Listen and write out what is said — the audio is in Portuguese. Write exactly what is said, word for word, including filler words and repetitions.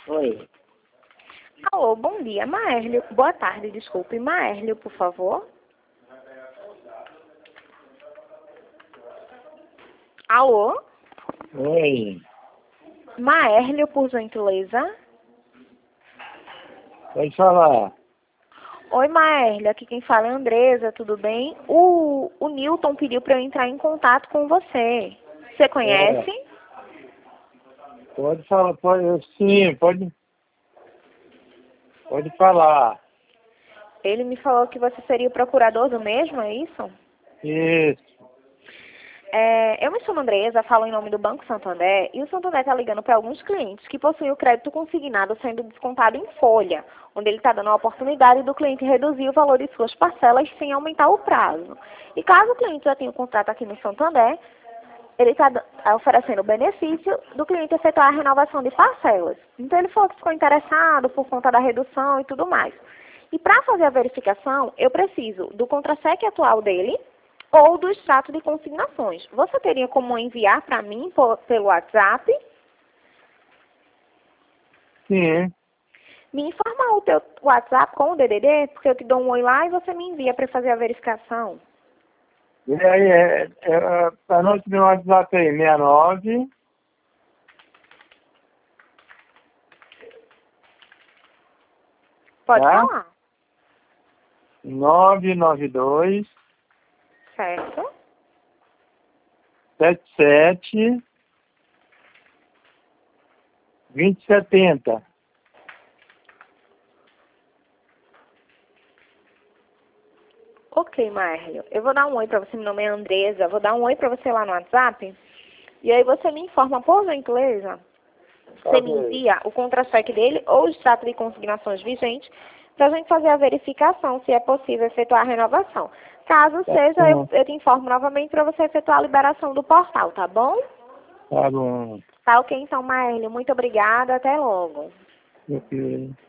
Oi. Alô, bom dia, Maérlio. Boa tarde, desculpe. Maérlio, por favor. Alô? Oi. Maérlio, por gentileza. Pode falar. Oi, Maérlio. Aqui quem fala é a Andresa, tudo bem? O, o Newton pediu para eu entrar em contato com você. Você conhece? É, pode falar, pode, sim, pode, pode falar. Ele me falou que você seria o procurador do mesmo, é isso? Isso. É, eu me chamo Andresa, falo em nome do Banco Santander, e o Santander está ligando para alguns clientes que possuem o crédito consignado sendo descontado em folha, onde ele está dando a oportunidade do cliente reduzir o valor de suas parcelas sem aumentar o prazo. E caso o cliente já tenha um contrato aqui no Santander, ele está oferecendo o benefício do cliente efetuar a renovação de parcelas. Então ele falou que ficou interessado por conta da redução e tudo mais. E para fazer a verificação, eu preciso do contra-cheque atual dele, ou do extrato de consignações. Você teria como enviar para mim por, pelo WhatsApp? Sim. Me informa o teu WhatsApp com o D D D, porque eu te dou um oi lá e você me envia para fazer a verificação. E aí, é, é, anote meu WhatsApp aí, sessenta e nove. Pode Tá? falar. nove nove dois, Certo? sete sete, vinte e setenta. Ok, Márlio. Eu vou dar um oi para você, meu nome é Andresa. Vou dar um oi para você lá no WhatsApp. E aí você me informa, por gentileza. Você me envia o contra-cheque dele ou o extrato de consignações vigentes para a gente fazer a verificação se é possível efetuar a renovação. Caso Tá seja, eu, bom. eu te informo novamente para você efetuar a liberação do portal, tá bom? Tá bom. Tá ok, então, Maérlio. Muito obrigada. Até logo. Ok.